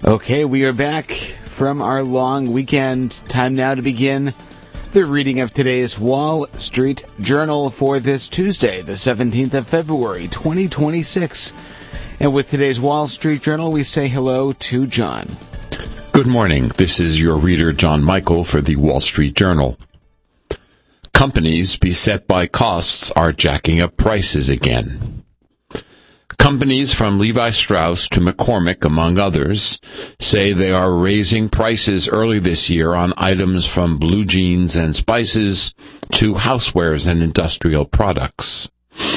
Okay, we are back from our long weekend. Time now to begin the reading of today's Wall Street Journal for this Tuesday, the 17th of February, 2026. And with today's Wall Street Journal, we say hello to John. Good morning. This is your reader, John Michael, for the Wall Street Journal. Companies beset by costs are jacking up prices again. Companies from Levi Strauss to McCormick, among others, say they are raising prices early this year on items from blue jeans and spices to housewares and industrial products.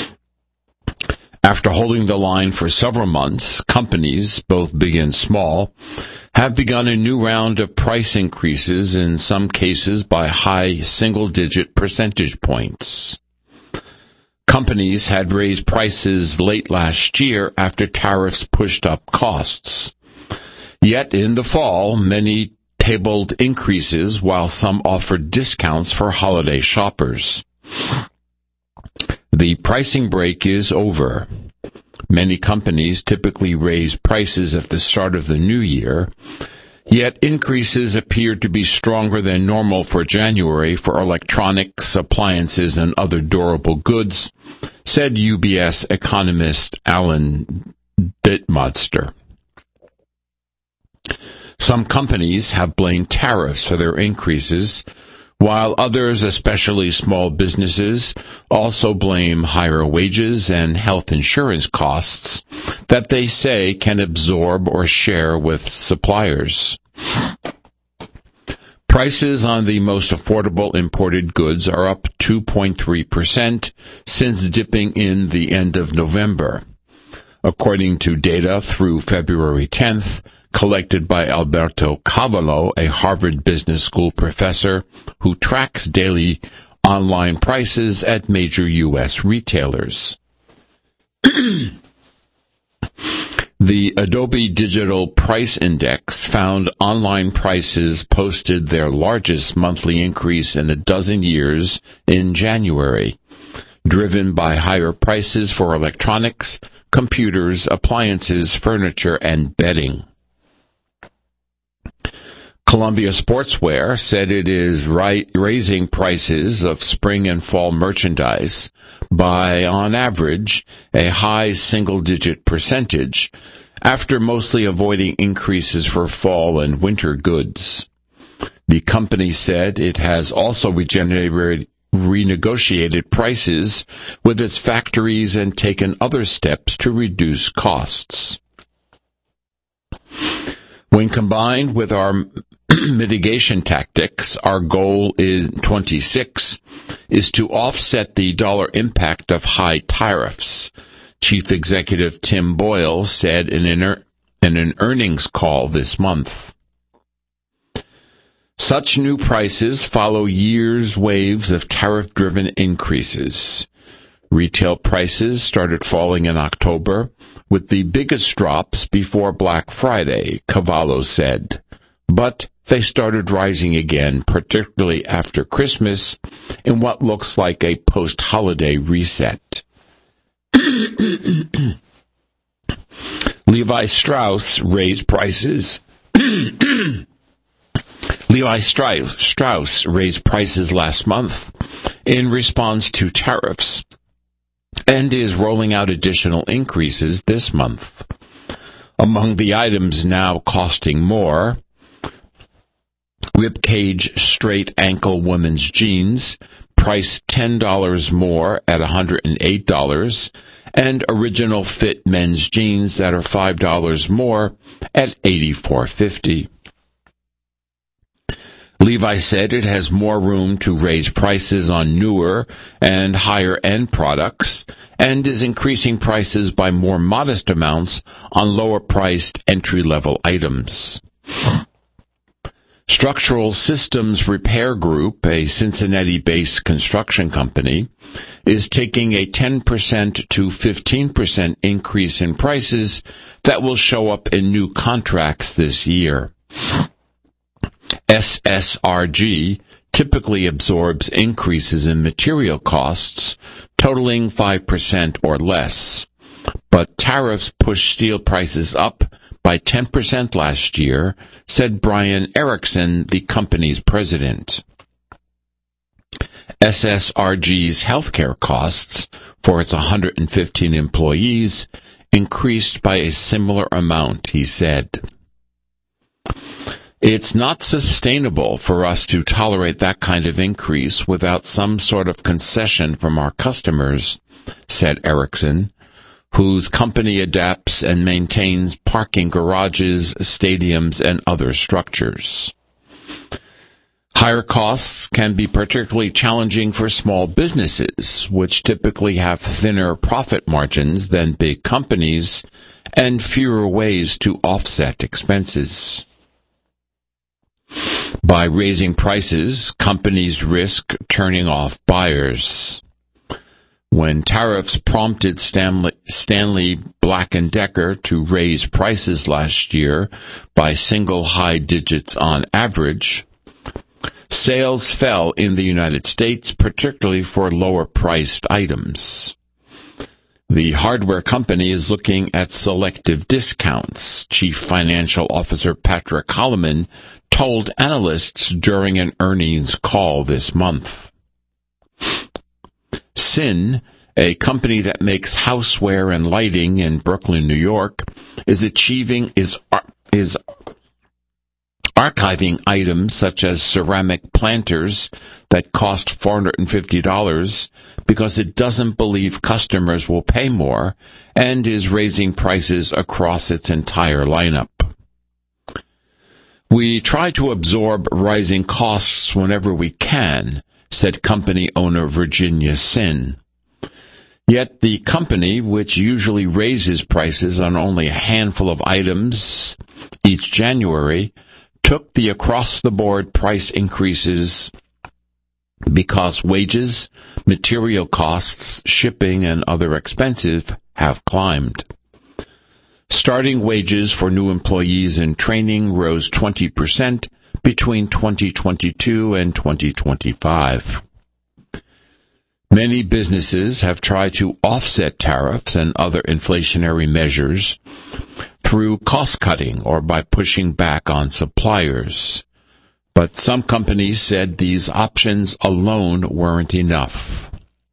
After holding the line for several months, companies, both big and small, have begun a new round of price increases, in some cases by high single-digit percentage points. Companies had raised prices late last year after tariffs pushed up costs. Yet in the fall, many tabled increases while some offered discounts for holiday shoppers. The pricing break is over. Many companies typically raise prices at the start of the new year, yet increases appear to be stronger than normal for January for electronics, appliances, and other durable goods, said UBS economist Alan Dittmeister. Some companies have blamed tariffs for their increases, while others, especially small businesses, also blame higher wages and health insurance costs that they say can absorb or share with suppliers. Prices on the most affordable imported goods are up 2.3% since dipping in the end of November. According to data through February 10th, collected by Alberto Cavallo, a Harvard Business School professor who tracks daily online prices at major U.S. retailers. The Adobe Digital Price Index found online prices posted their largest monthly increase in a dozen years in January, driven by higher prices for electronics, computers, appliances, furniture, and bedding. Columbia Sportswear said it is raising prices of spring and fall merchandise by, on average, a high single-digit percentage, after mostly avoiding increases for fall and winter goods. The company said it has also renegotiated prices with its factories and taken other steps to reduce costs. When combined with our mitigation tactics, our goal in 26 is to offset the dollar impact of high tariffs, Chief Executive Tim Boyle said in an earnings call this month. Such new prices follow years' waves of tariff-driven increases. Retail prices started falling in October, with the biggest drops before Black Friday, Cavallo said. But they started rising again, particularly after Christmas, in what looks like a post-holiday reset. Levi Strauss raised prices. Levi Strauss raised prices last month in response to tariffs and is rolling out additional increases this month. Among the items now costing more, ribcage straight ankle women's jeans, priced $10 more at $108, and original fit men's jeans that are $5 more at $84.50. Levi said it has more room to raise prices on newer and higher-end products and is increasing prices by more modest amounts on lower-priced entry-level items. Structural Systems Repair Group, a Cincinnati-based construction company, is taking a 10% to 15% increase in prices that will show up in new contracts this year. SSRG typically absorbs increases in material costs totaling 5% or less, but tariffs push steel prices up by 10% last year, said Brian Erickson, the company's president. SSRG's healthcare costs for its 115 employees increased by a similar amount, he said. It's not sustainable for us to tolerate that kind of increase without some sort of concession from our customers, said Erickson, whose company adapts and maintains parking garages, stadiums, and other structures. Higher costs can be particularly challenging for small businesses, which typically have thinner profit margins than big companies and fewer ways to offset expenses. By raising prices, companies risk turning off buyers. When tariffs prompted Stanley Black & Decker to raise prices last year by single high digits on average, sales fell in the United States, particularly for lower-priced items. The hardware company is looking at selective discounts, Chief Financial Officer Patrick Holloman told analysts during an earnings call this month. Sin, a company that makes houseware and lighting in Brooklyn, New York, is archiving items such as ceramic planters that cost $450 because it doesn't believe customers will pay more and is raising prices across its entire lineup. We try to absorb rising costs whenever we can, said company owner Virginia Sin. Yet the company, which usually raises prices on only a handful of items each January, took the across-the-board price increases because wages, material costs, shipping, and other expenses have climbed. Starting wages for new employees in training rose 20% between 2022 and 2025. Many businesses have tried to offset tariffs and other inflationary measures through cost-cutting or by pushing back on suppliers. But some companies said these options alone weren't enough.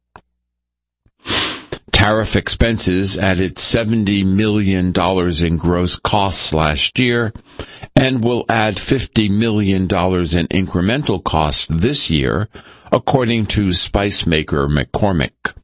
Tariff expenses added $70 million in gross costs last year and will add $50 million in incremental costs this year, according to spice maker McCormick.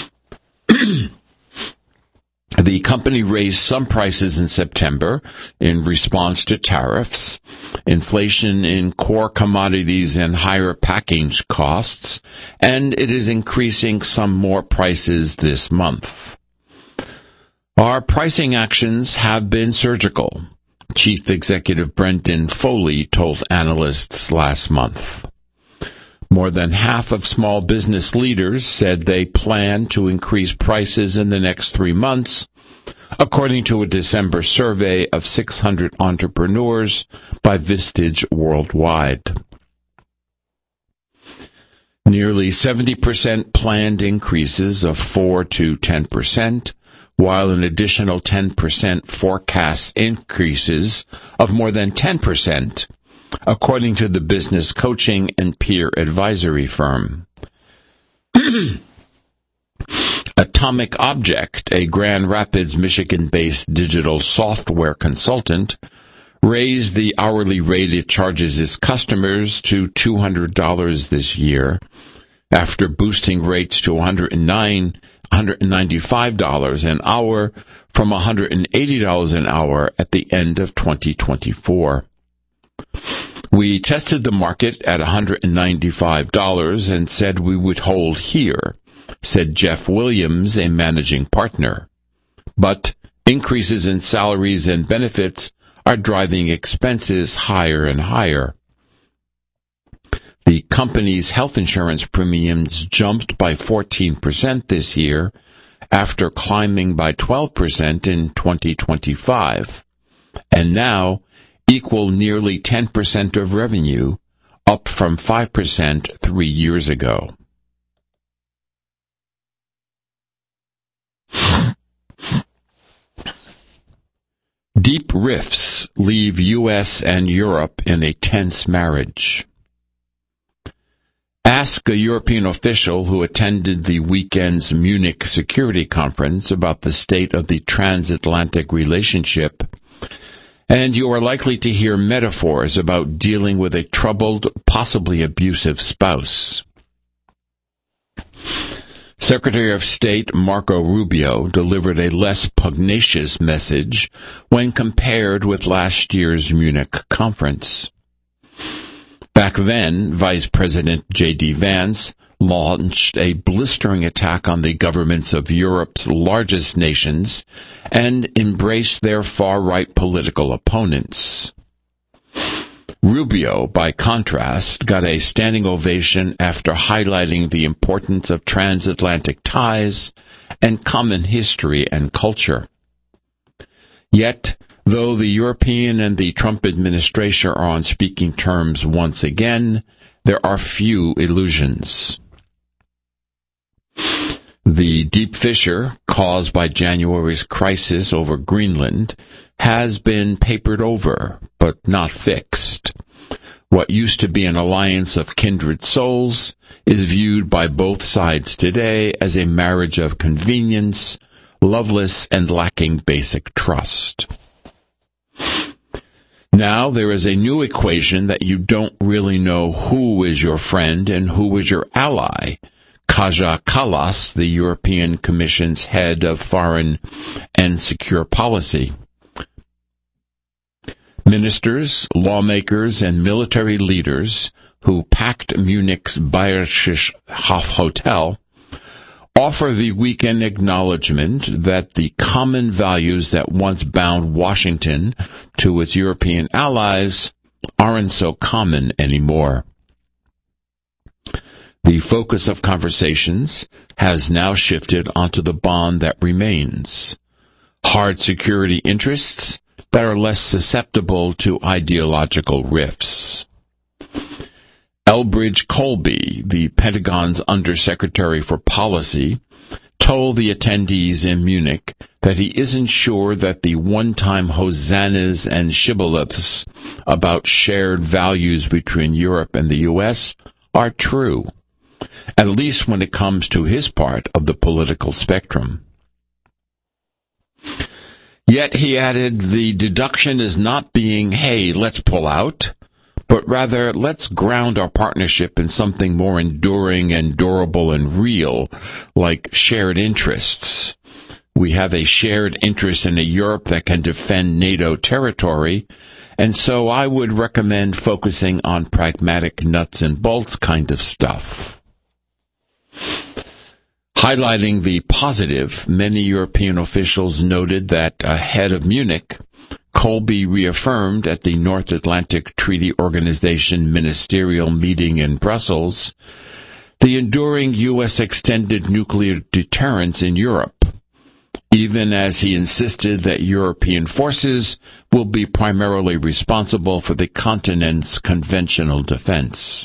The company raised some prices in September in response to tariffs, inflation in core commodities and higher package costs, and it is increasing some more prices this month. Our pricing actions have been surgical, Chief Executive Brendan Foley told analysts last month. More than half of small business leaders said they plan to increase prices in the next 3 months, according to a December survey of 600 entrepreneurs by Vistage Worldwide. Nearly 70% planned increases of 4 to 10%, while an additional 10% forecast increases of more than 10%, according to the business coaching and peer advisory firm. Atomic Object, a Grand Rapids, Michigan-based digital software consultant, raised the hourly rate it charges its customers to $200 this year, after boosting rates to $195 an hour from $180 an hour at the end of 2024. We tested the market at $195 and said we would hold here, said Jeff Williams, a managing partner. But increases in salaries and benefits are driving expenses higher and higher. The company's health insurance premiums jumped by 14% this year, after climbing by 12% in 2025, and now equal nearly 10% of revenue, up from 5% 3 years ago. Deep rifts leave U.S. and Europe in a tense marriage. Ask a European official who attended the weekend's Munich Security Conference about the state of the transatlantic relationship, and you are likely to hear metaphors about dealing with a troubled, possibly abusive spouse. Secretary of State Marco Rubio delivered a less pugnacious message when compared with last year's Munich conference. Back then, Vice President J.D. Vance launched a blistering attack on the governments of Europe's largest nations and embraced their far-right political opponents. Rubio, by contrast, got a standing ovation after highlighting the importance of transatlantic ties and common history and culture. Yet, though the European and the Trump administration are on speaking terms once again, there are few illusions. The deep fissure caused by January's crisis over Greenland has been papered over, but not fixed. What used to be an alliance of kindred souls is viewed by both sides today as a marriage of convenience, loveless and lacking basic trust. Now there is a new equation that you don't really know who is your friend and who is your ally. Kaja Kallas, the European Commission's head of foreign and secure policy. Ministers, lawmakers, and military leaders who packed Munich's Bayerisches Hof Hotel offer the weekend acknowledgement that the common values that once bound Washington to its European allies aren't so common anymore. The focus of conversations has now shifted onto the bond that remains: hard security interests that are less susceptible to ideological rifts. Elbridge Colby, the Pentagon's Undersecretary for Policy, told the attendees in Munich that he isn't sure that the one-time hosannas and shibboleths about shared values between Europe and the U.S. are true, at least when it comes to his part of the political spectrum. Yet, he added, the deduction is not being, hey, let's pull out, but rather, let's ground our partnership in something more enduring and durable and real, like shared interests. We have a shared interest in a Europe that can defend NATO territory, and so I would recommend focusing on pragmatic nuts and bolts kind of stuff. Highlighting the positive, many European officials noted that ahead of Munich, Colby reaffirmed at the North Atlantic Treaty Organization ministerial meeting in Brussels the enduring U.S. extended nuclear deterrence in Europe, even as he insisted that European forces will be primarily responsible for the continent's conventional defense.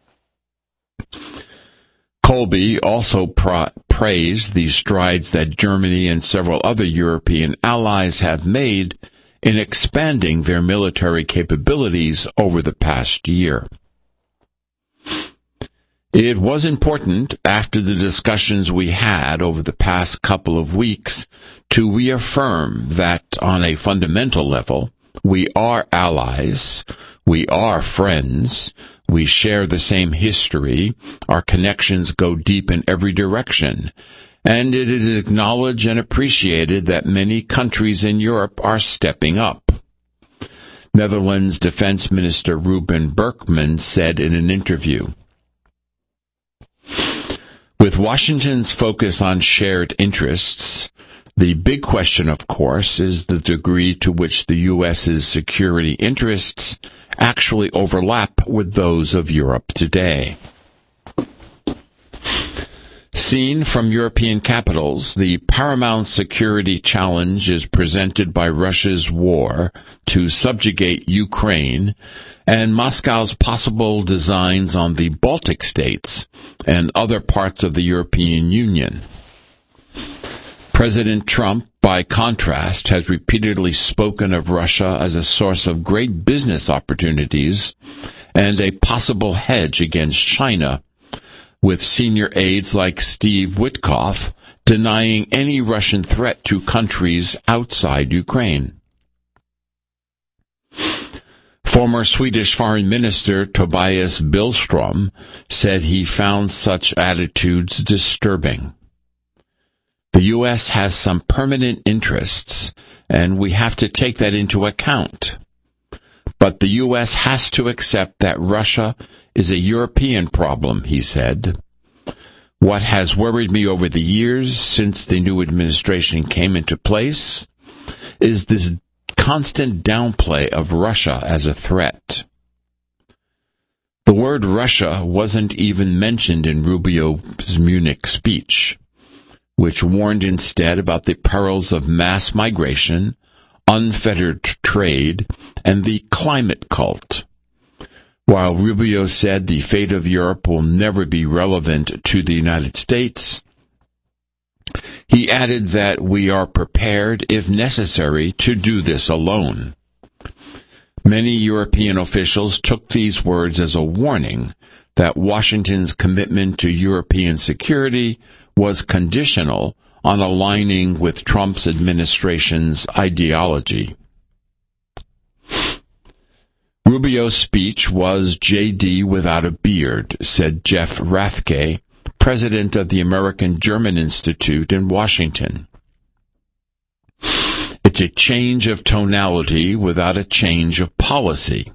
Colby also praised the strides that Germany and several other European allies have made in expanding their military capabilities over the past year. It was important, after the discussions we had over the past couple of weeks, to reaffirm that on a fundamental level, we are allies, we are friends, we share the same history, our connections go deep in every direction, and it is acknowledged and appreciated that many countries in Europe are stepping up. Netherlands Defense Minister Ruben Berkman said in an interview, with Washington's focus on shared interests, the big question, of course, is the degree to which the U.S.'s security interests actually overlap with those of Europe today. Seen from European capitals, the paramount security challenge is presented by Russia's war to subjugate Ukraine and Moscow's possible designs on the Baltic states and other parts of the European Union. President Trump, by contrast, has repeatedly spoken of Russia as a source of great business opportunities and a possible hedge against China, with senior aides like Steve Witkoff denying any Russian threat to countries outside Ukraine. Former Swedish Foreign Minister Tobias Billström said he found such attitudes disturbing. The U.S. has some permanent interests, and we have to take that into account. But the U.S. has to accept that Russia is a European problem, he said. What has worried me over the years since the new administration came into place is this constant downplay of Russia as a threat. The word Russia wasn't even mentioned in Rubio's Munich speech, which warned instead about the perils of mass migration, unfettered trade, and the climate cult. While Rubio said the fate of Europe will never be relevant to the United States, he added that we are prepared, if necessary, to do this alone. Many European officials took these words as a warning that Washington's commitment to European security was conditional on aligning with Trump's administration's ideology. Rubio's speech was J.D. without a beard, said Jeff Rathke, president of the American-German Institute in Washington. It's a change of tonality without a change of policy.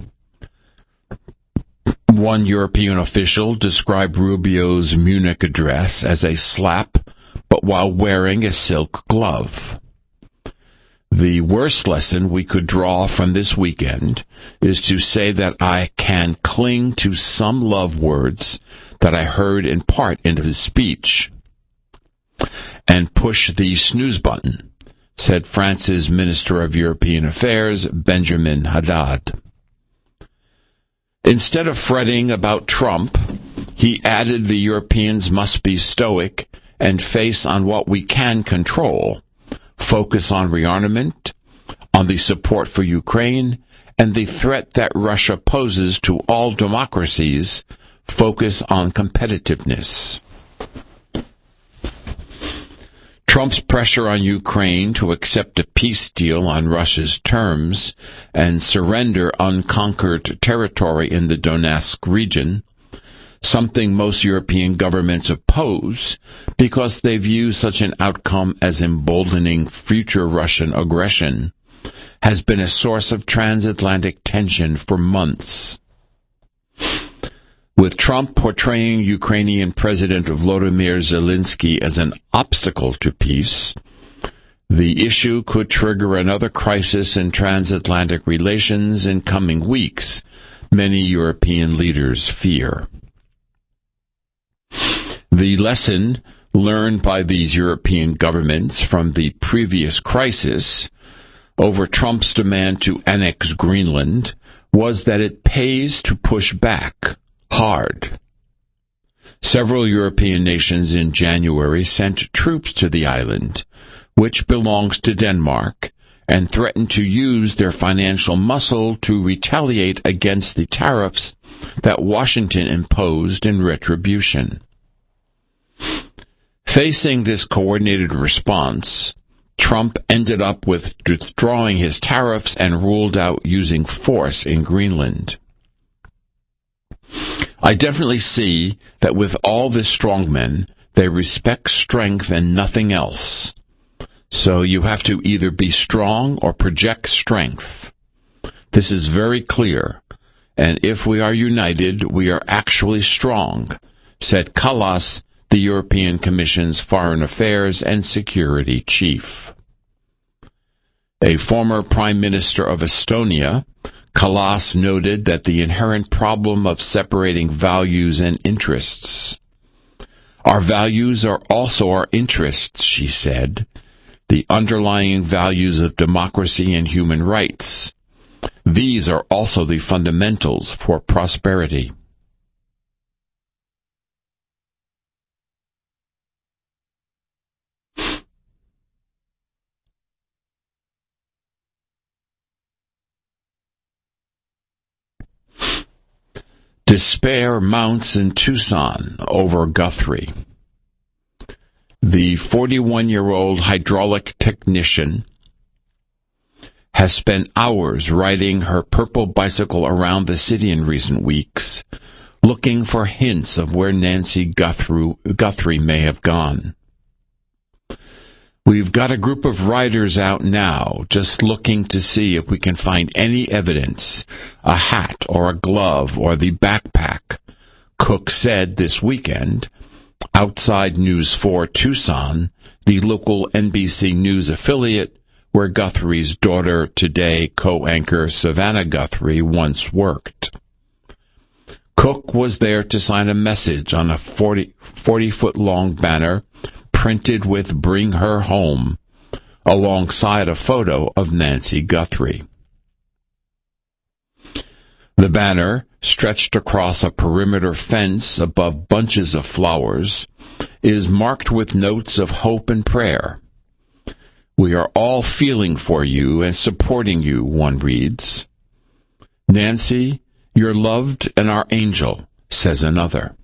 One European official described Rubio's Munich address as a slap, but while wearing a silk glove. The worst lesson we could draw from this weekend is to say that I can cling to some love words that I heard in part in his speech and push the snooze button, said France's Minister of European Affairs, Benjamin Haddad. Instead of fretting about Trump, he added the Europeans must be stoic and face on what we can control, focus on rearmament, on the support for Ukraine, and the threat that Russia poses to all democracies, focus on competitiveness. Trump's pressure on Ukraine to accept a peace deal on Russia's terms and surrender unconquered territory in the Donetsk region, something most European governments oppose because they view such an outcome as emboldening future Russian aggression, has been a source of transatlantic tension for months. With Trump portraying Ukrainian President Volodymyr Zelensky as an obstacle to peace, the issue could trigger another crisis in transatlantic relations in coming weeks, many European leaders fear. The lesson learned by these European governments from the previous crisis over Trump's demand to annex Greenland was that it pays to push back hard. Several European nations in January sent troops to the island, which belongs to Denmark, and threatened to use their financial muscle to retaliate against the tariffs that Washington imposed in retribution. Facing this coordinated response, Trump ended up withdrawing his tariffs and ruled out using force in Greenland. I definitely see that with all the strongmen, they respect strength and nothing else. So you have to either be strong or project strength. This is very clear, and if we are united, we are actually strong, said Kallas, the European Commission's Foreign Affairs and Security Chief. A former Prime Minister of Estonia, Kallas noted that the inherent problem of separating values and interests. Our values are also our interests, she said, the underlying values of democracy and human rights. These are also the fundamentals for prosperity. Despair mounts in Tucson over Guthrie. The 41-year-old hydraulic technician has spent hours riding her purple bicycle around the city in recent weeks, looking for hints of where Nancy Guthrie may have gone. We've got a group of riders out now, just looking to see if we can find any evidence, a hat or a glove or the backpack, Cook said this weekend, outside News 4 Tucson, the local NBC News affiliate where Guthrie's Daughter Today co-anchor Savannah Guthrie once worked. Cook was there to sign a message on a 40-foot-long banner printed with "Bring Her Home," alongside a photo of Nancy Guthrie. The banner, stretched across a perimeter fence above bunches of flowers, is marked with notes of hope and prayer. "We are all feeling for you and supporting you," one reads. "Nancy, you're loved and our angel," says another.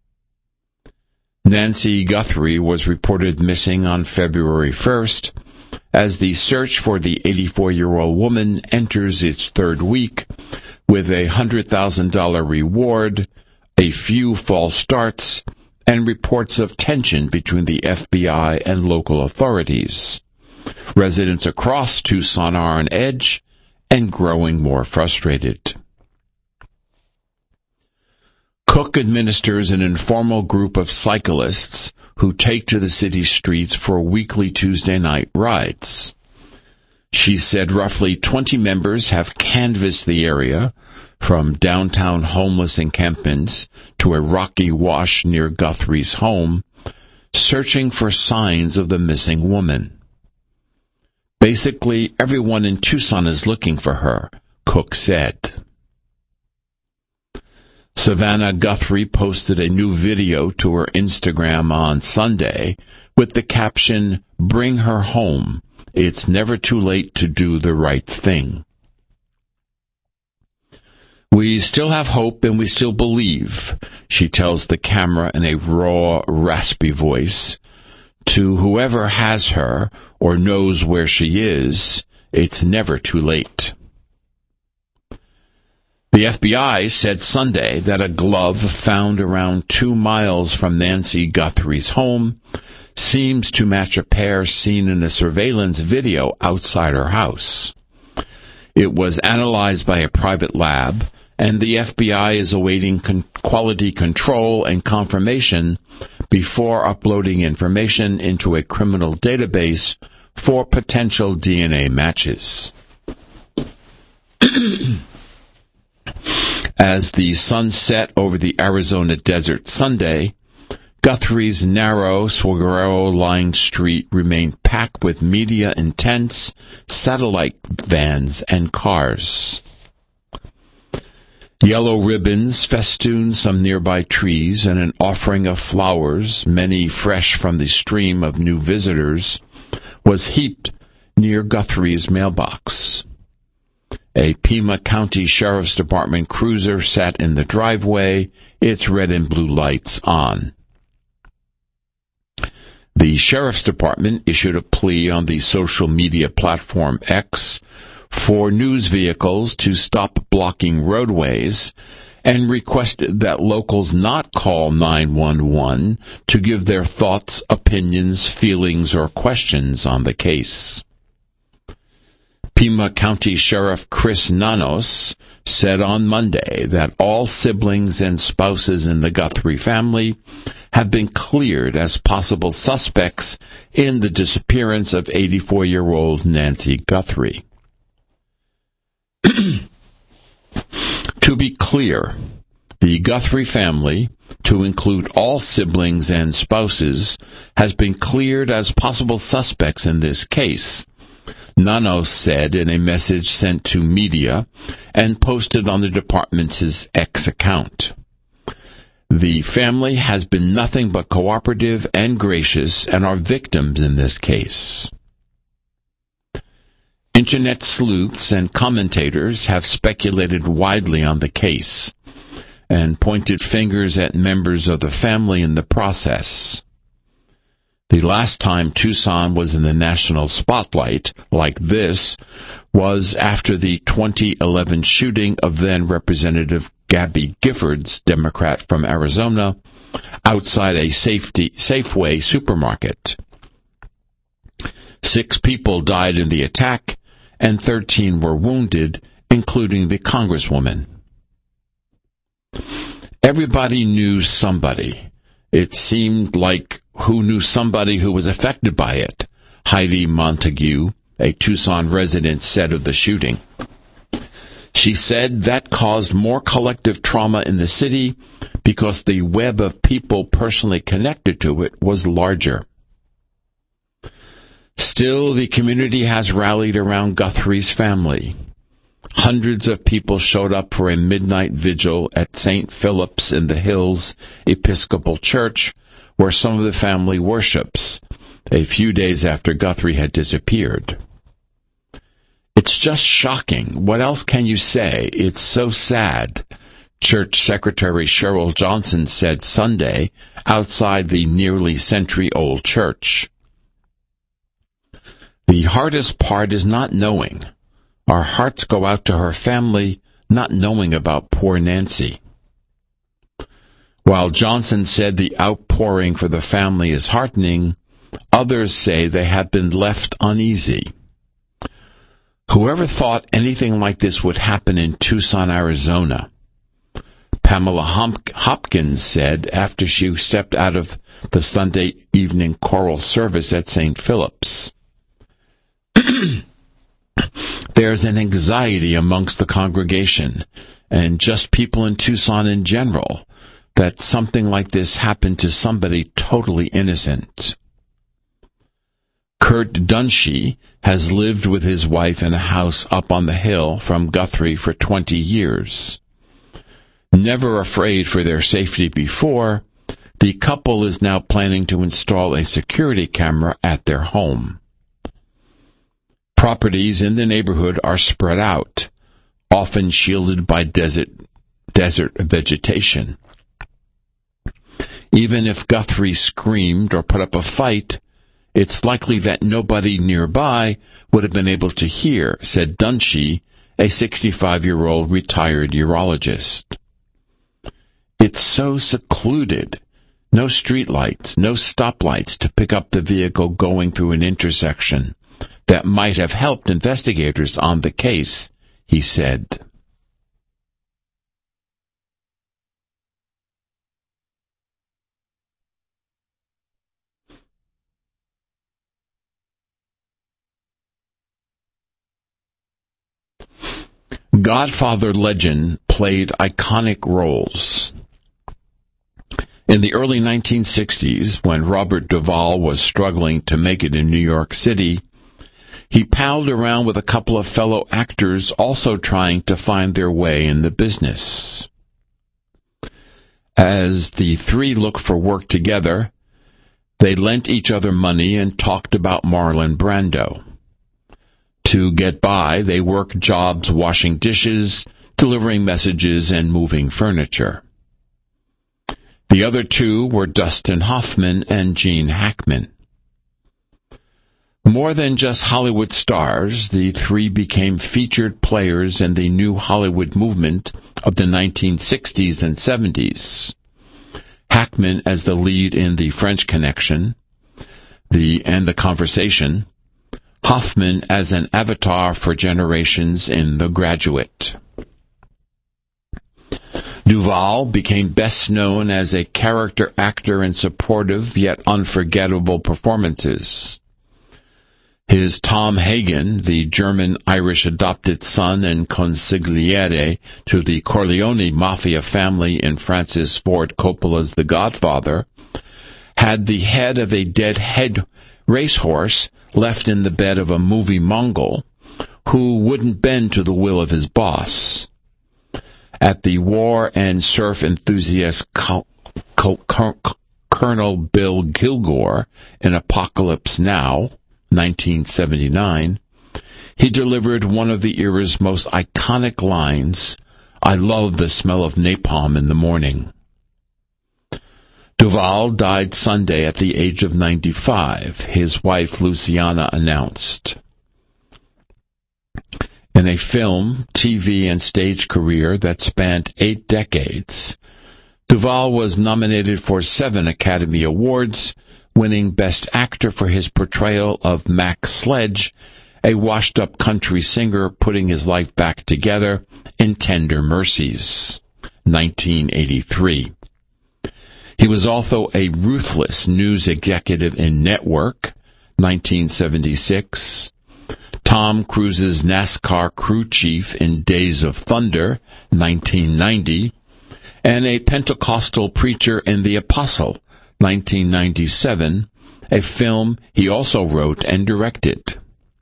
Nancy Guthrie was reported missing on February 1st as the search for the 84-year-old woman enters its third week with a $100,000 reward, a few false starts, and reports of tension between the FBI and local authorities. Residents across Tucson are on edge and growing more frustrated. Cook administers an informal group of cyclists who take to the city streets for weekly Tuesday night rides. She said roughly 20 members have canvassed the area, from downtown homeless encampments to a rocky wash near Guthrie's home, searching for signs of the missing woman. "Basically, everyone in Tucson is looking for her," Cook said. Savannah Guthrie posted a new video to her Instagram on Sunday with the caption, "Bring her home. It's never too late to do the right thing." "We still have hope and we still believe," she tells the camera in a raw, raspy voice. "To whoever has her or knows where she is, it's never too late." The FBI said Sunday that a glove found around 2 miles from Nancy Guthrie's home seems to match a pair seen in a surveillance video outside her house. It was analyzed by a private lab, and the FBI is awaiting quality control and confirmation before uploading information into a criminal database for potential DNA matches. As the sun set over the Arizona desert Sunday, Guthrie's narrow, saguaro-lined street remained packed with media-intense satellite vans and cars. Yellow ribbons festooned some nearby trees, and an offering of flowers, many fresh from the stream of new visitors, was heaped near Guthrie's mailbox. A Pima County Sheriff's Department cruiser sat in the driveway, its red and blue lights on. The Sheriff's Department issued a plea on the social media platform X for news vehicles to stop blocking roadways and requested that locals not call 911 to give their thoughts, opinions, feelings, or questions on the case. Pima County Sheriff Chris Nanos said on Monday that all siblings and spouses in the Guthrie family have been cleared as possible suspects in the disappearance of 84-year-old Nancy Guthrie. To be clear, the Guthrie family, to include all siblings and spouses, has been cleared as possible suspects in this case, Nanos said in a message sent to media and posted on the department's X account. The family has been nothing but cooperative and gracious and are victims in this case. Internet sleuths and commentators have speculated widely on the case. and pointed fingers at members of the family in the process. The last time Tucson was in the national spotlight like this was after the 2011 shooting of then-Representative Gabby Giffords, Democrat from Arizona, outside a Safeway supermarket. 6 people died in the attack, and 13 were wounded, including the Congresswoman. Everybody knew somebody. It seemed like who knew somebody who was affected by it, Heidi Montague, a Tucson resident, said of the shooting. She said that caused more collective trauma in the city because the web of people personally connected to it was larger. Still, the community has rallied around Guthrie's family. Hundreds of people showed up for a midnight vigil at St. Philip's in the Hills Episcopal Church, where some of the family worships, a few days after Guthrie had disappeared. It's just shocking. What else can you say? It's so sad, Church Secretary Cheryl Johnson said Sunday outside the nearly century-old church. The hardest part is not knowing. Our hearts go out to her family, not knowing about poor Nancy. While Johnson said the outpouring for the family is heartening, others say they have been left uneasy. Whoever thought anything like this would happen in Tucson, Arizona? Pamela Hopkins said after she stepped out of the Sunday evening choral service at St. Philip's. There's an anxiety amongst the congregation, and just people in Tucson in general, that something like this happened to somebody totally innocent. Kurt Dunshee has lived with his wife in a house up on the hill from Guthrie for 20 years. Never afraid for their safety before, the couple is now planning to install a security camera at their home. Properties in the neighborhood are spread out, often shielded by desert vegetation. Even if Guthrie screamed or put up a fight, it's likely that nobody nearby would have been able to hear, said Dunshee, a 65-year-old retired urologist. It's so secluded. No streetlights, no stoplights to pick up the vehicle going through an intersection that might have helped investigators on the case, he said. Godfather legend played iconic roles. In the early 1960s, when Robert Duvall was struggling to make it in New York City, he palled around with a couple of fellow actors also trying to find their way in the business. As the three looked for work together, they lent each other money and talked about Marlon Brando. To get by, they worked jobs washing dishes, delivering messages, and moving furniture. The other two were Dustin Hoffman and Gene Hackman. More than just Hollywood stars, the three became featured players in the new Hollywood movement of the 1960s and 70s. Hackman as the lead in The French Connection, and The Conversation, Hoffman as an avatar for generations in The Graduate. Duvall became best known as a character actor in supportive yet unforgettable performances. His Tom Hagen, the German-Irish adopted son and consigliere to the Corleone mafia family in Francis Ford Coppola's The Godfather, had the head of a dead racehorse left in the bed of a movie Mongol who wouldn't bend to the will of his boss. At the war and surf enthusiast Colonel Bill Kilgore in Apocalypse Now, 1979, he delivered one of the era's most iconic lines, I love the smell of napalm in the morning. Duvall died Sunday at the age of 95, his wife Luciana announced. In a film, TV, and stage career that spanned 8 decades, Duvall was nominated for 7 Academy Awards, winning Best Actor for his portrayal of Max Sledge, a washed-up country singer putting his life back together in Tender Mercies, 1983. He was also a ruthless news executive in Network, 1976, Tom Cruise's NASCAR crew chief in Days of Thunder, 1990, and a Pentecostal preacher in The Apostle, 1997, a film he also wrote and directed.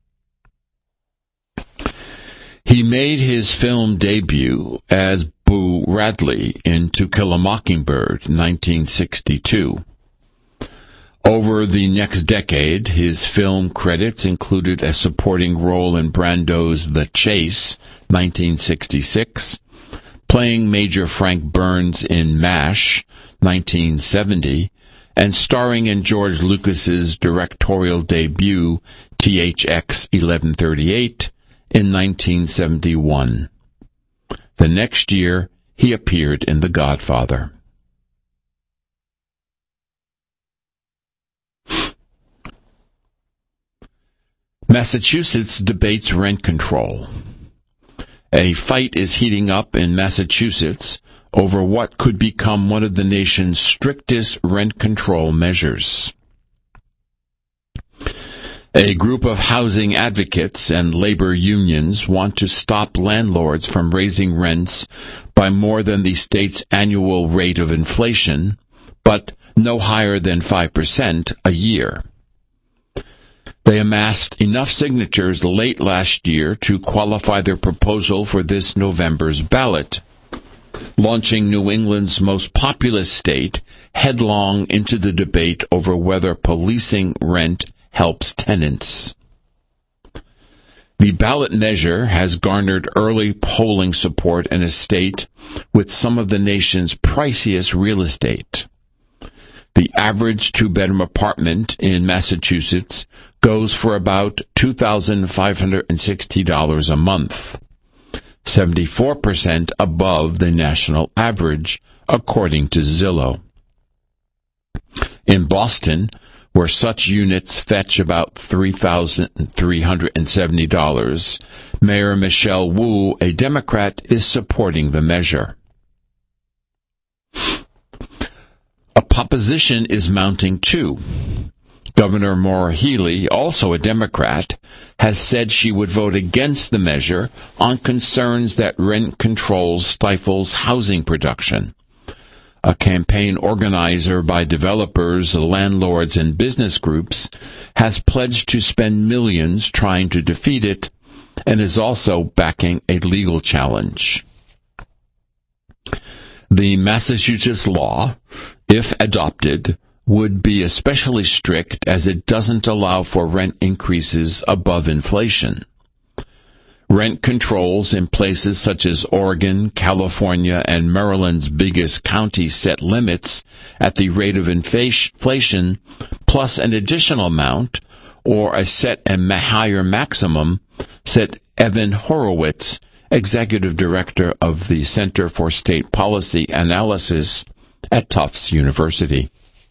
He made his film debut as Boo Radley in To Kill a Mockingbird, 1962. Over the next decade, his film credits included a supporting role in Brando's The Chase, 1966, playing Major Frank Burns in MASH, 1970, and starring in George Lucas's directorial debut, THX 1138, in 1971. The next year, he appeared in The Godfather. Massachusetts debates rent control. A fight is heating up in Massachusetts over what could become one of the nation's strictest rent control measures. A group of housing advocates and labor unions want to stop landlords from raising rents by more than the state's annual rate of inflation, but no higher than 5% a year. They amassed enough signatures late last year to qualify their proposal for this November's ballot, launching New England's most populous state headlong into the debate over whether policing rent helps tenants. The ballot measure has garnered early polling support in a state with some of the nation's priciest real estate. The average 2-bedroom apartment in Massachusetts goes for about $2,560 a month, 74% above the national average, according to Zillow. In Boston, where such units fetch about $3,370, Mayor Michelle Wu, a Democrat, is supporting the measure. Opposition is mounting too. Governor Maura Healey, also a Democrat, has said she would vote against the measure on concerns that rent control stifles housing production. A campaign organizer by developers, landlords, and business groups has pledged to spend millions trying to defeat it and is also backing a legal challenge. The Massachusetts law, if adopted, would be especially strict as it doesn't allow for rent increases above inflation. Rent controls in places such as Oregon, California, and Maryland's biggest counties set limits at the rate of inflation plus an additional amount, or a set and higher maximum, said Evan Horowitz, executive director of the Center for State Policy Analysis at Tufts University.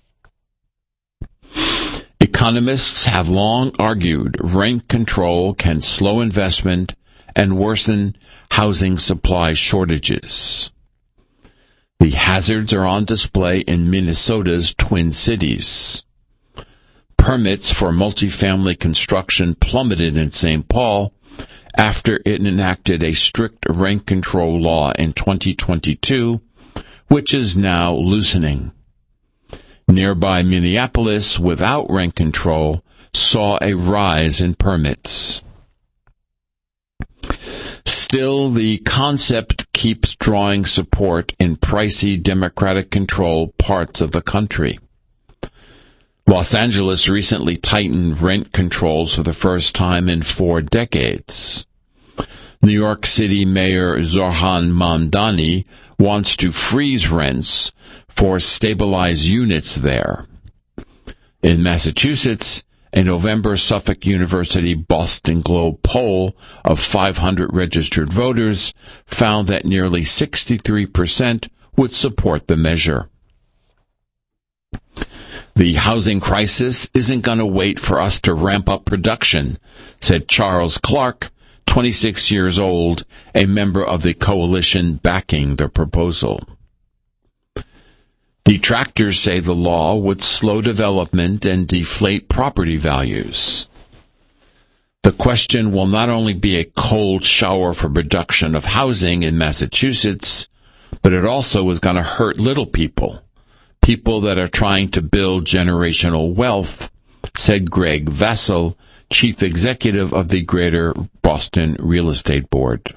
Economists have long argued rent control can slow investment and worsen housing supply shortages. The hazards are on display in Minnesota's Twin Cities. Permits for multifamily construction plummeted in St. Paul after it enacted a strict rent control law in 2022, which is now loosening. Nearby Minneapolis, without rent control, saw a rise in permits. Still, the concept keeps drawing support in pricey Democratic-controlled parts of the country. Los Angeles recently tightened rent controls for the first time in 4 decades. New York City Mayor Zohran Mamdani wants to freeze rents for stabilized units there. In Massachusetts, a November Suffolk University Boston Globe poll of 500 registered voters found that nearly 63% would support the measure. The housing crisis isn't going to wait for us to ramp up production, said Charles Clark, 26 years old, a member of the coalition backing the proposal. Detractors say the law would slow development and deflate property values. The question will not only be a cold shower for production of housing in Massachusetts, but it also is going to hurt little people that are trying to build generational wealth, said Greg Vassell, chief executive of the Greater Boston Real Estate Board.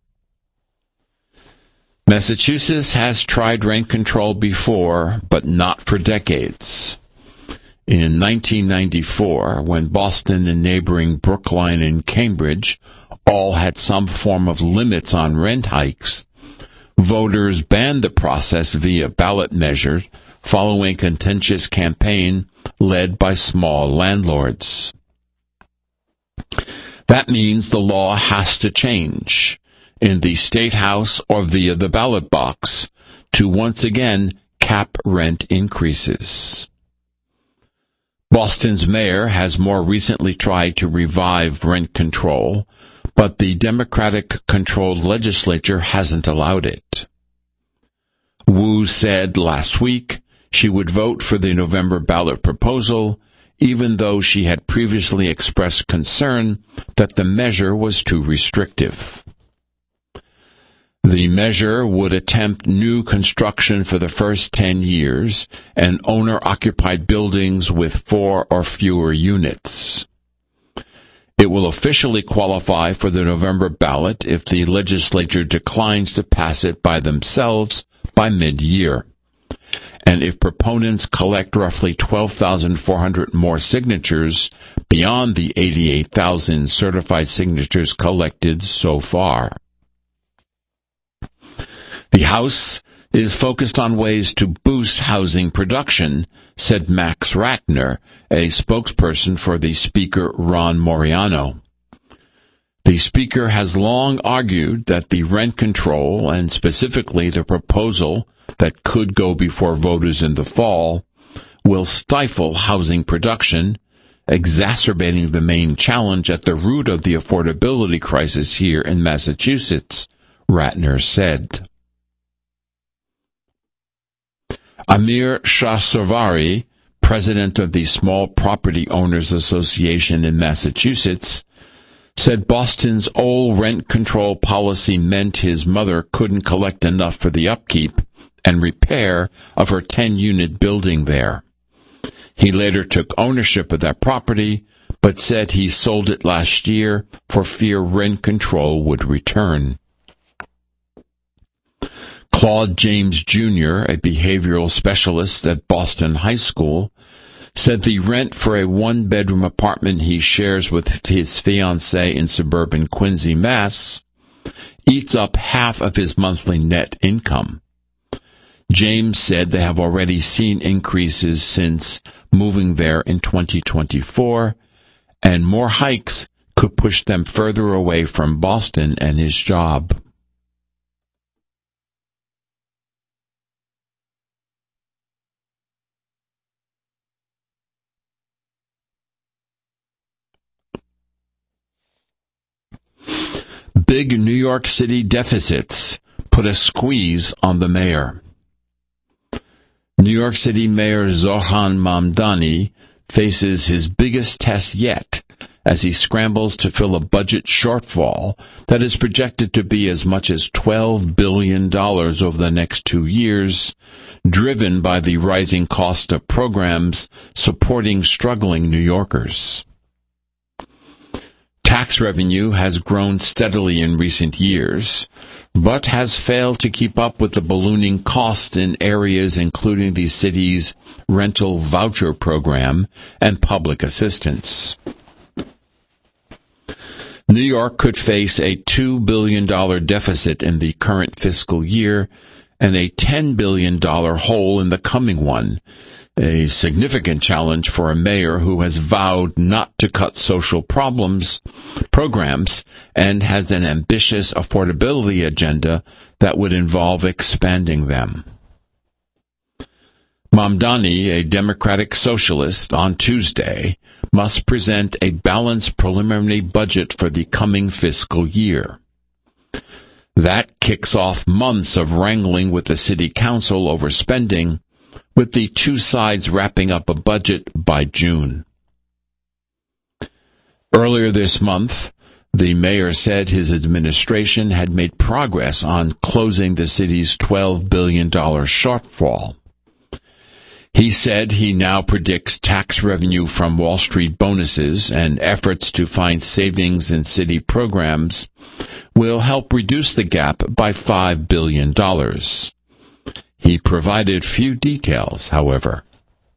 Massachusetts has tried rent control before, but not for decades. In 1994, when Boston and neighboring Brookline and Cambridge all had some form of limits on rent hikes, voters banned the process via ballot measures following a contentious campaign led by small landlords. That means the law has to change in the State House or via the ballot box to once again cap rent increases. Boston's mayor has more recently tried to revive rent control, but the Democratic-controlled legislature hasn't allowed it. Wu said last week she would vote for the November ballot proposal, even though she had previously expressed concern that the measure was too restrictive. The measure would attempt new construction for the first 10 years and owner-occupied buildings with 4 or fewer units. It will officially qualify for the November ballot if the legislature declines to pass it by themselves by mid-year, and if proponents collect roughly 12,400 more signatures beyond the 88,000 certified signatures collected so far. The House is focused on ways to boost housing production, said Max Ratner, a spokesperson for the Speaker Ron Moriano. The Speaker has long argued that the rent control, and specifically the proposal that could go before voters in the fall, will stifle housing production, exacerbating the main challenge at the root of the affordability crisis here in Massachusetts, Ratner said. Amir Shahsavari, president of the Small Property Owners Association in Massachusetts, said Boston's old rent control policy meant his mother couldn't collect enough for the upkeep and repair of her 10-unit building there. He later took ownership of that property, but said he sold it last year for fear rent control would return. Claude James Jr., a behavioral specialist at Boston High School, said the rent for a one-bedroom apartment he shares with his fiancée in suburban Quincy, Mass., eats up half of his monthly net income. James said they have already seen increases since moving there in 2024, and more hikes could push them further away from Boston and his job. Big New York City deficits put a squeeze on the mayor. New York City Mayor Zohran Mamdani faces his biggest test yet as he scrambles to fill a budget shortfall that is projected to be as much as $12 billion over the next 2 years, driven by the rising cost of programs supporting struggling New Yorkers. Tax revenue has grown steadily in recent years, but has failed to keep up with the ballooning cost in areas including the city's rental voucher program and public assistance. New York could face a $2 billion deficit in the current fiscal year and a $10 billion hole in the coming one, a significant challenge for a mayor who has vowed not to cut social programs and has an ambitious affordability agenda that would involve expanding them. Mamdani, a Democratic socialist, on Tuesday must present a balanced preliminary budget for the coming fiscal year. That kicks off months of wrangling with the city council over spending, with the two sides wrapping up a budget by June. Earlier this month, the mayor said his administration had made progress on closing the city's $12 billion shortfall. He said he now predicts tax revenue from Wall Street bonuses and efforts to find savings in city programs will help reduce the gap by $5 billion. He provided few details, however.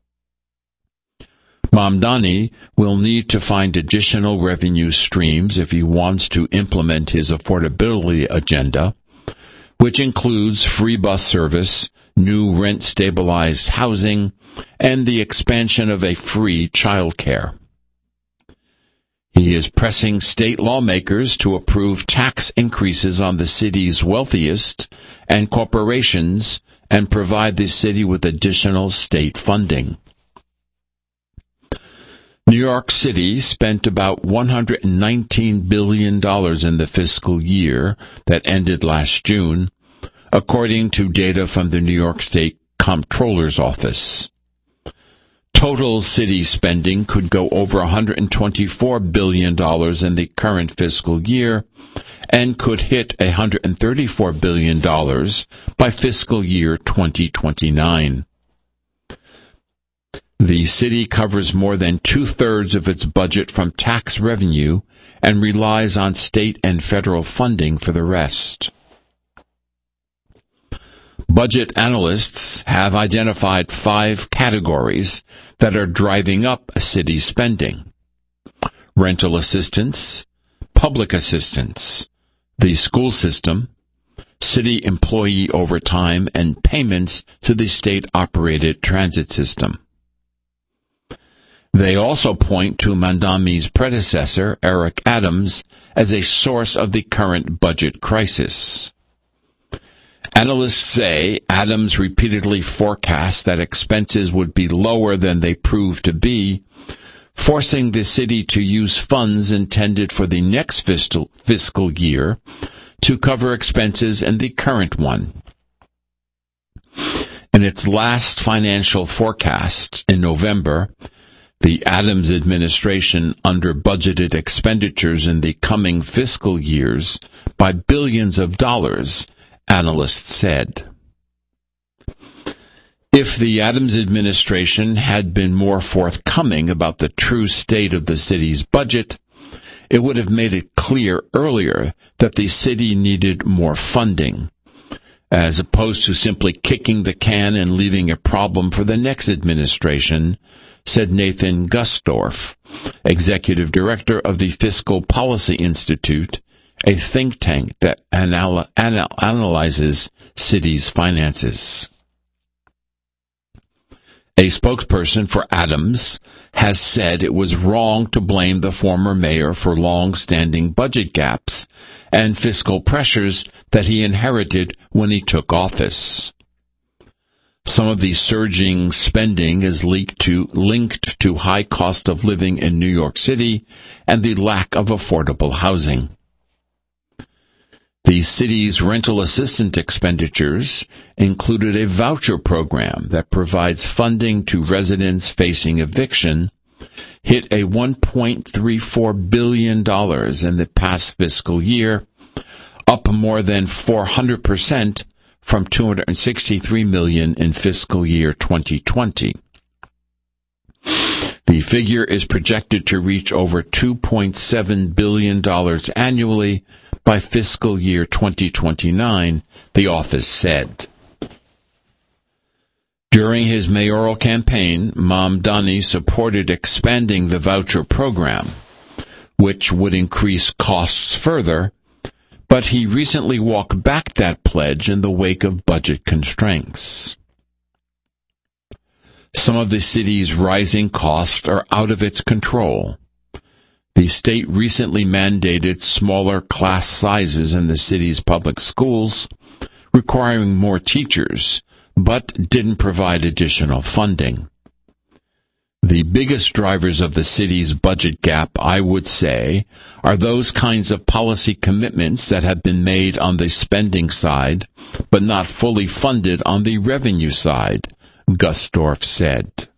Mamdani will need to find additional revenue streams if he wants to implement his affordability agenda, which includes free bus service, new rent-stabilized housing, and the expansion of a free childcare. He is pressing state lawmakers to approve tax increases on the city's wealthiest and corporations and provide the city with additional state funding. New York City spent about $119 billion in the fiscal year that ended last June, according to data from the New York State Comptroller's Office. Total city spending could go over $124 billion in the current fiscal year and could hit $134 billion by fiscal year 2029. The city covers more than two-thirds of its budget from tax revenue and relies on state and federal funding for the rest. Budget analysts have identified 5 categories that are driving up city spending: rental assistance, public assistance, the school system, city employee overtime, and payments to the state-operated transit system. They also point to Mamdani's predecessor, Eric Adams, as a source of the current budget crisis. Analysts say Adams repeatedly forecast that expenses would be lower than they proved to be, forcing the city to use funds intended for the next fiscal year to cover expenses in the current one. In its last financial forecast in November, the Adams administration under-budgeted expenditures in the coming fiscal years by billions of dollars, analysts said. If the Adams administration had been more forthcoming about the true state of the city's budget, it would have made it clear earlier that the city needed more funding, as opposed to simply kicking the can and leaving a problem for the next administration, said Nathan Gusdorf, executive director of the Fiscal Policy Institute, a think tank that analyzes cities' finances. A spokesperson for Adams has said it was wrong to blame the former mayor for long-standing budget gaps and fiscal pressures that he inherited when he took office. Some of the surging spending is linked to high cost of living in New York City and the lack of affordable housing. The city's rental assistance expenditures included a voucher program that provides funding to residents facing eviction, hit a $1.34 billion in the past fiscal year, up more than 400% from $263 million in fiscal year 2020. The figure is projected to reach over $2.7 billion annually by fiscal year 2029, the office said. During his mayoral campaign, Mamdani supported expanding the voucher program, which would increase costs further, but he recently walked back that pledge in the wake of budget constraints. Some of the city's rising costs are out of its control. The state recently mandated smaller class sizes in the city's public schools, requiring more teachers, but didn't provide additional funding. The biggest drivers of the city's budget gap, I would say, are those kinds of policy commitments that have been made on the spending side, but not fully funded on the revenue side, Gusdorf said.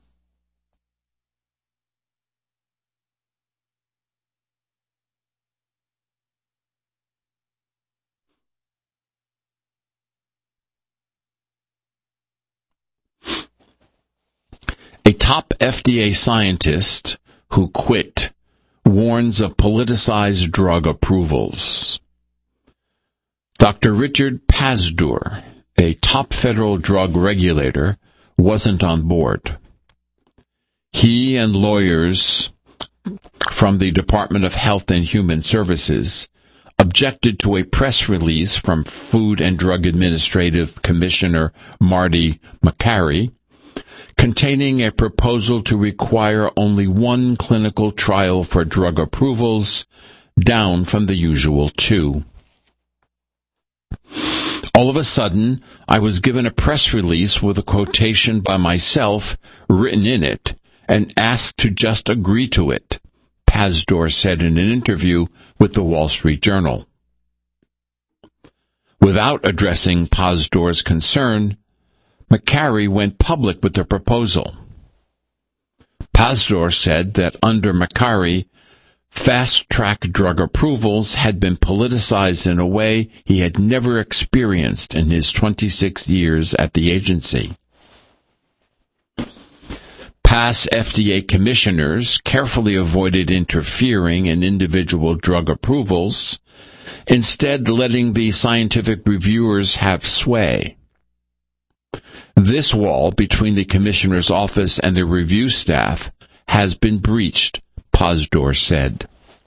A top FDA scientist who quit warns of politicized drug approvals. Dr. Richard Pazdur, a top federal drug regulator, wasn't on board. He and lawyers from the Department of Health and Human Services objected to a press release from Food and Drug Administrative Commissioner Marty Makary containing a proposal to require only one clinical trial for drug approvals, down from the usual 2. All of a sudden, I was given a press release with a quotation by myself written in it and asked to just agree to it, Pazdur said in an interview with the Wall Street Journal. Without addressing Pazdur's concern, Makary went public with the proposal. Pazdur said that under Makary, fast-track drug approvals had been politicized in a way he had never experienced in his 26 years at the agency. Past FDA commissioners carefully avoided interfering in individual drug approvals, instead letting the scientific reviewers have sway. This wall between the commissioner's office and the review staff has been breached, Pazdur said.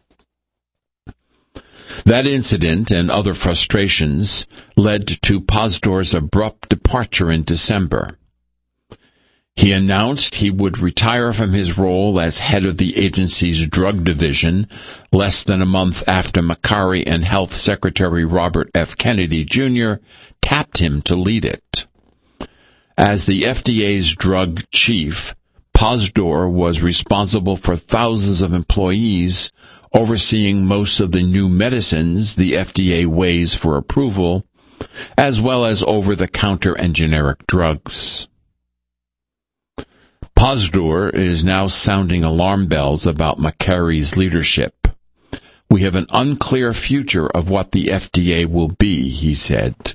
That incident and other frustrations led to Pazdur's abrupt departure in December. He announced he would retire from his role as head of the agency's drug division less than a month after Makary and Health Secretary Robert F. Kennedy, Jr. tapped him to lead it. As the FDA's drug chief, Pazdur was responsible for thousands of employees, overseeing most of the new medicines the FDA weighs for approval, as well as over-the-counter and generic drugs. Pazdur is now sounding alarm bells about Makary's leadership. We have an unclear future of what the FDA will be, he said.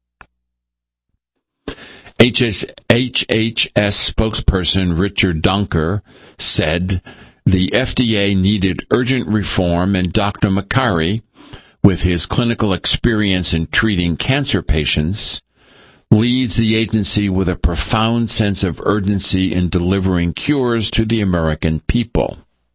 HHS spokesperson Richard Dunker said the FDA needed urgent reform, and Dr. Makary, with his clinical experience in treating cancer patients, leads the agency with a profound sense of urgency in delivering cures to the American people.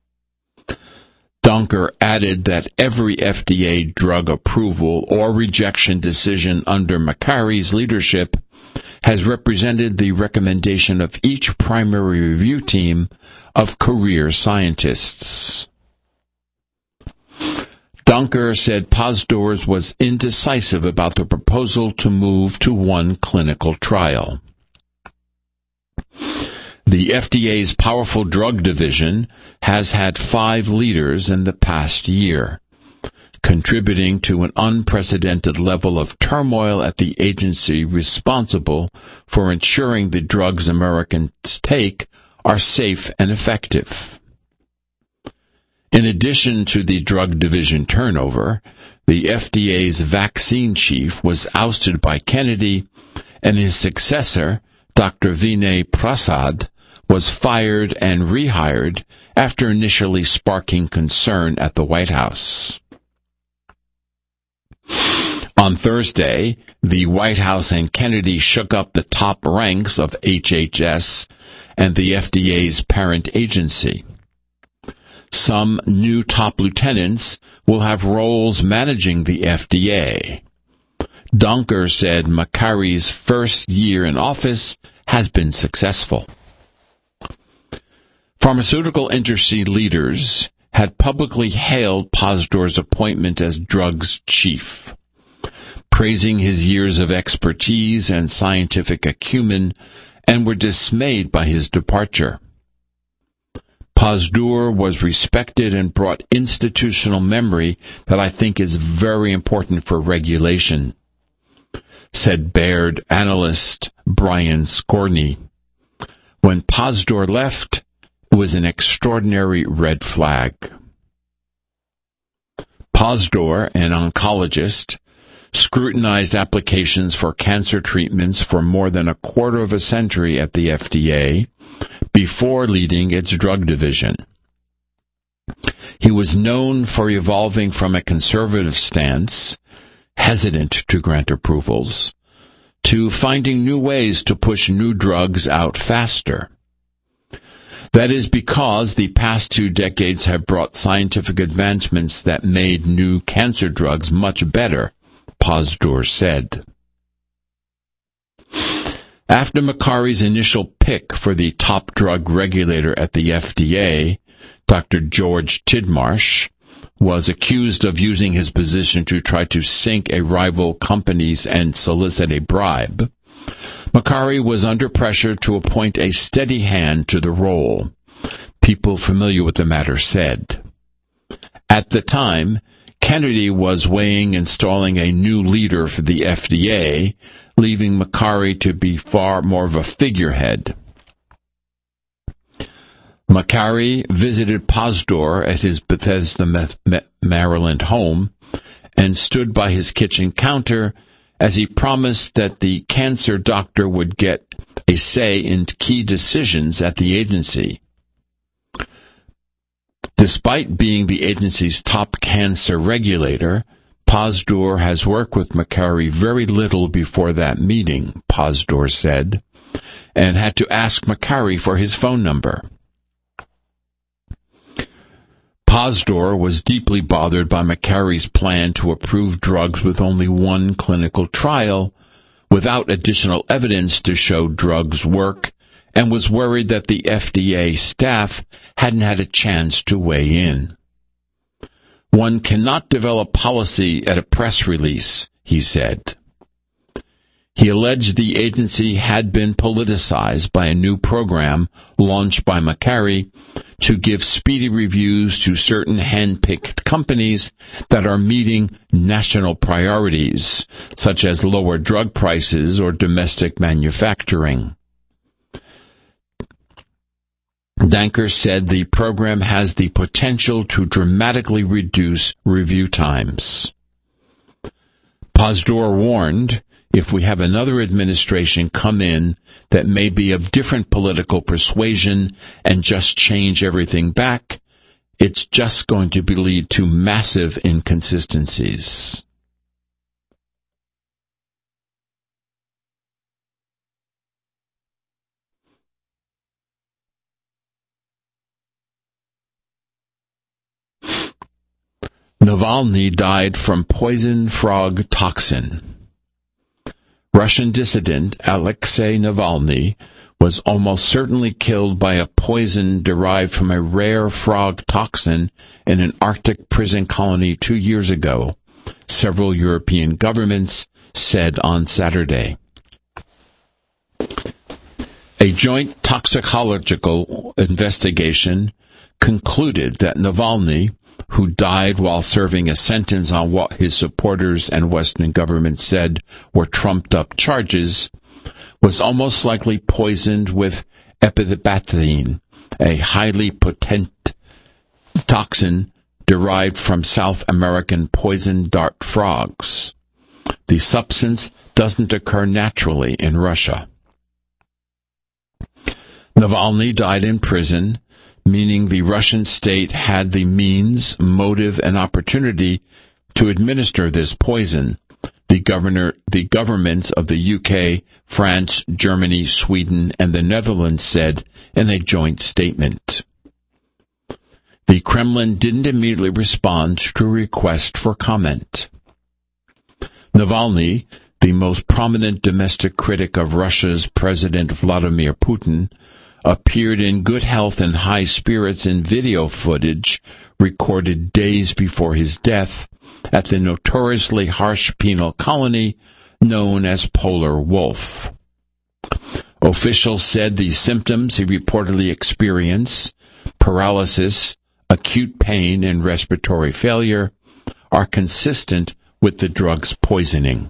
Dunker added that every FDA drug approval or rejection decision under Makary's leadership has represented the recommendation of each primary review team of career scientists. Dunker said Pazdur was indecisive about the proposal to move to one clinical trial. The FDA's powerful drug division has had 5 leaders in the past year, contributing to an unprecedented level of turmoil at the agency responsible for ensuring the drugs Americans take are safe and effective. In addition to the drug division turnover, the FDA's vaccine chief was ousted by Kennedy, and his successor, Dr. Vinay Prasad, was fired and rehired after initially sparking concern at the White House. On Thursday, the White House and Kennedy shook up the top ranks of HHS and the FDA's parent agency. Some new top lieutenants will have roles managing the FDA. Donker said Makari's first year in office has been successful. Pharmaceutical industry leaders had publicly hailed Pazdar's appointment as drugs chief, praising his years of expertise and scientific acumen, and were dismayed by his departure. Pazdar was respected and brought institutional memory that I think is very important for regulation, said Baird analyst Brian Skorney. When Pazdar left, it was an extraordinary red flag. Pazdar, an oncologist, scrutinized applications for cancer treatments for more than a quarter of a century at the FDA before leading its drug division. He was known for evolving from a conservative stance, hesitant to grant approvals, to finding new ways to push new drugs out faster. That is because the past 2 decades have brought scientific advancements that made new cancer drugs much better, Pazdar said. After Makari's initial pick for the top drug regulator at the FDA, Dr. George Tidmarsh, was accused of using his position to try to sink a rival company's and solicit a bribe, Makari was under pressure to appoint a steady hand to the role, people familiar with the matter said. At the time, Kennedy was weighing installing a new leader for the FDA, leaving Makari to be far more of a figurehead. Makari visited Pazdar at his Bethesda, Maryland home and stood by his kitchen counter as he promised that the cancer doctor would get a say in key decisions at the agency. Despite being the agency's top cancer regulator, Pazdar has worked with Makari very little before that meeting, Pazdar said, and had to ask Makari for his phone number. Pazdar was deeply bothered by Makari's plan to approve drugs with only one clinical trial, without additional evidence to show drugs work, and was worried that the FDA staff hadn't had a chance to weigh in. One cannot develop policy at a press release, he said. He alleged the agency had been politicized by a new program launched by Makari to give speedy reviews to certain hand-picked companies that are meeting national priorities, such as lower drug prices or domestic manufacturing. Danker said the program has the potential to dramatically reduce review times. Pazdar warned, if we have another administration come in that may be of different political persuasion and just change everything back, it's just going to lead to massive inconsistencies. Navalny died from poison frog toxin. Russian dissident Alexei Navalny was almost certainly killed by a poison derived from a rare frog toxin in an Arctic prison colony 2 years ago, several European governments said on Saturday. A joint toxicological investigation concluded that Navalny, who died while serving a sentence on what his supporters and Western governments said were trumped-up charges, was almost likely poisoned with epidebacterium, a highly potent toxin derived from South American poison dart frogs. The substance doesn't occur naturally in Russia. Navalny died in prison, meaning the Russian state had the means, motive, and opportunity to administer this poison, the governments of the UK, France, Germany, Sweden, and the Netherlands said in a joint statement. The Kremlin didn't immediately respond to a request for comment. Navalny, the most prominent domestic critic of Russia's President Vladimir Putin, appeared in good health and high spirits in video footage recorded days before his death at the notoriously harsh penal colony known as Polar Wolf. Officials said the symptoms he reportedly experienced, paralysis, acute pain, and respiratory failure, are consistent with the drug's poisoning.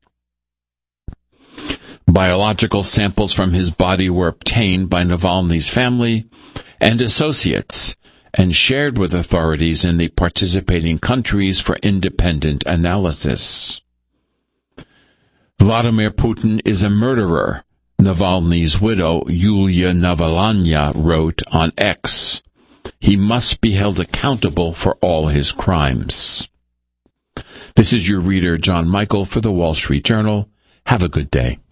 Biological samples from his body were obtained by Navalny's family and associates and shared with authorities in the participating countries for independent analysis. Vladimir Putin is a murderer, Navalny's widow, Yulia Navalnaya, wrote on X. He must be held accountable for all his crimes. This is your reader, John Michael, for the Wall Street Journal. Have a good day.